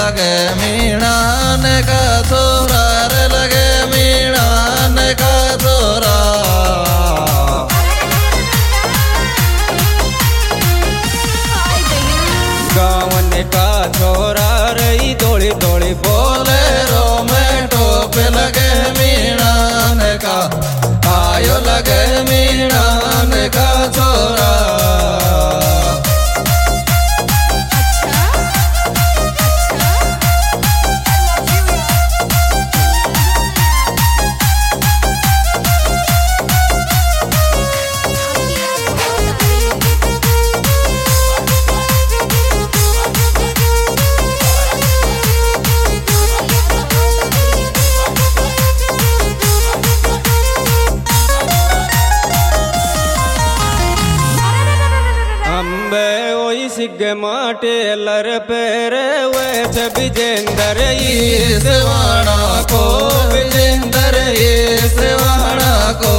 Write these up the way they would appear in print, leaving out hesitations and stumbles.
लगे मीणान का छोरा रे लगे मीणान का छोरा। गावन का छोरा रही दौड़ी दौड़ी बोले रो में टोप लगे मीणान का आयो लगे मीणान का छोरा। सिग्गे माटे लर पेरे वे विजेंदर सेवाणा को विजेंदर सेवाणा को।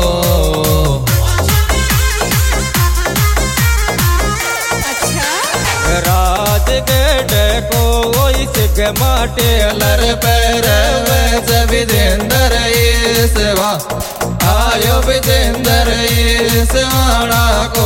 राजगढ़ को वही सिग्गे माटे लर पेरे वे विजेंदर सेवा आयो विजेंदर सेवाणा को।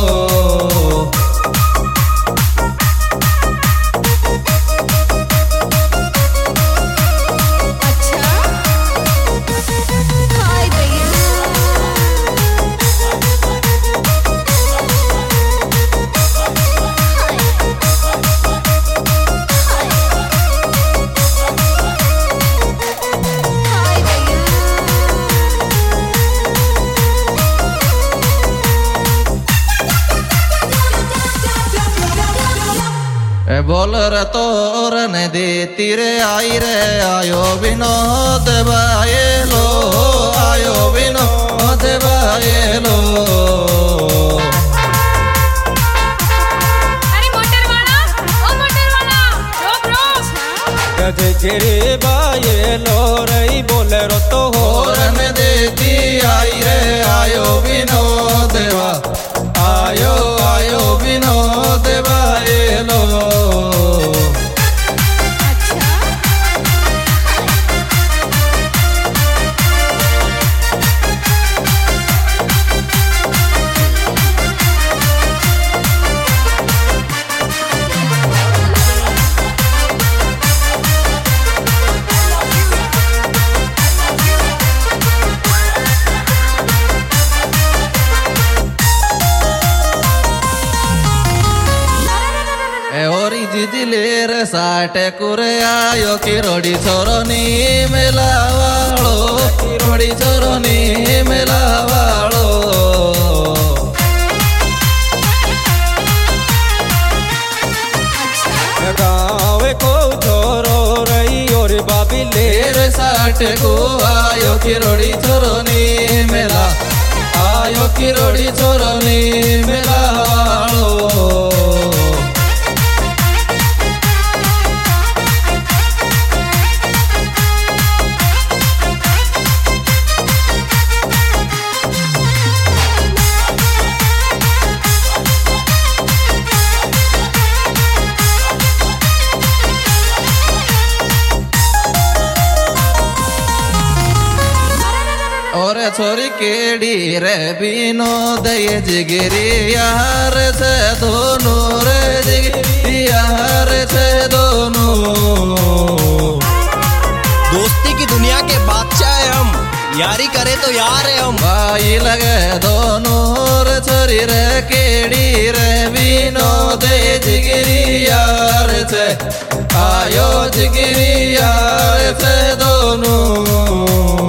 बोल रे तोर ने देती रे आई रे आयो विनोद बायलो आयो विनोद बायलो। अरे मोटर वाला ओ मोटर वाला रोक रोक। गिरी बायलो रही बोले रो तो और ने देती आई रे आयो विनोद आयो आयो विनोद बायलो। जिजिलेर साटे कुरे आयो किरोड़ी छोरोनी मेलावाड़ो किरोड़ी छोरोनी मेलावाड़ो। गाँव को छोरो रही और बाबी लेर साटे को आयो किरोड़ी छोरोनी मेला आयो किरोड़ी छोरोनी मेलावाड़ो। और छोरी केड़ी रे विनोद जिगिरी यार से दोनों रे जिगिरी यार से दोनों। दोस्ती की दुनिया के बादशाह है हम, यारी करे तो यार है हम। भाई लगे दोनों रे छोरी रे केड़ी रे विनोद जिगिरी यार से आयो जिगिरी यार से दोनों।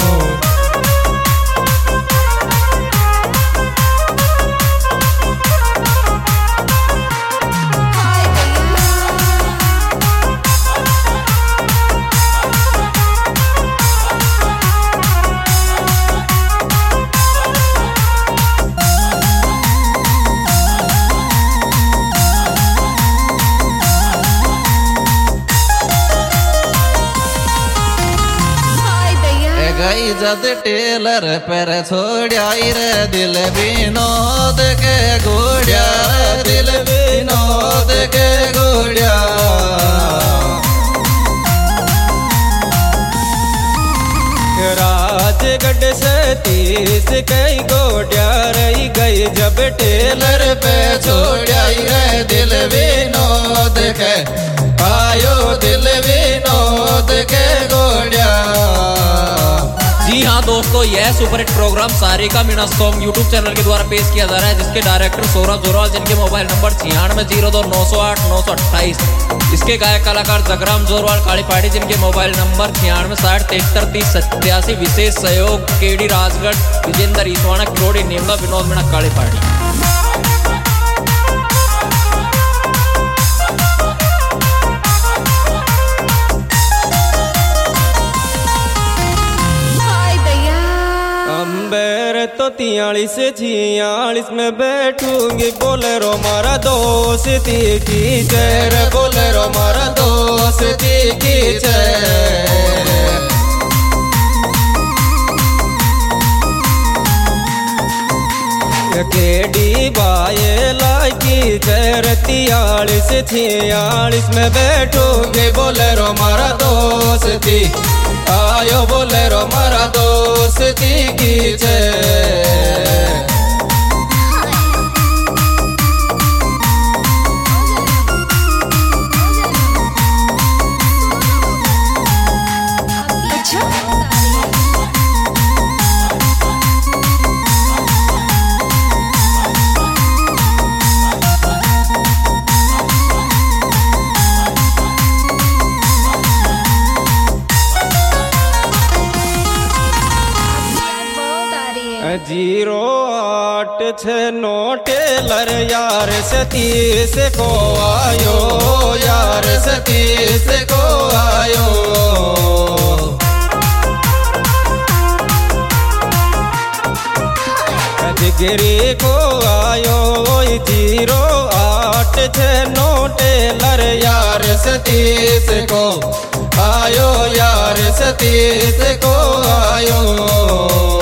गई जद टेलर पर छोड़ाई रे दिल विनोद के गोड़िया दिल विनोद के गोड़िया। गढ़ से 30 कई गोड्या रही गई जब टेलर पे छोड़ाई रे दिल विनोद के आयो दिल विनोद के गोड़िया। जी हाँ दोस्तों, यह superhit programme Sarika Meena song YouTube channel के द्वारा पेश किया जा रहा है, जिसके डायरेक्टर सौरभ जोरवाल, जिनके मोबाइल नंबर 9602908908। इसके गायक कलाकार जगराम जोरवाल काली पहाड़ी, जिनके मोबाइल नंबर 9660733087। विशेष सहयोग केडी राजगढ़, विजेंद्र ईसवाना, किरोड़ी नेमला, विनोद मीणा काली पहाड़ी। तो 43-46 में बैठूंगी बोलेरो मारा दोस्ती की चेर, बोलेरो मारा दोस्ती की चेर। केडी बायला की चेर 43-46 में बैठूंगी बोलेरो मारा दोस्ती आयो, बोलेरो मारा दोस्ती की चेर। जीरो 869 टेलर यार 37 को आयो, यार 37 को आयो। जिगरी को आयो 0869 टेलर यार 37 को आयो, यार 37 को आयो।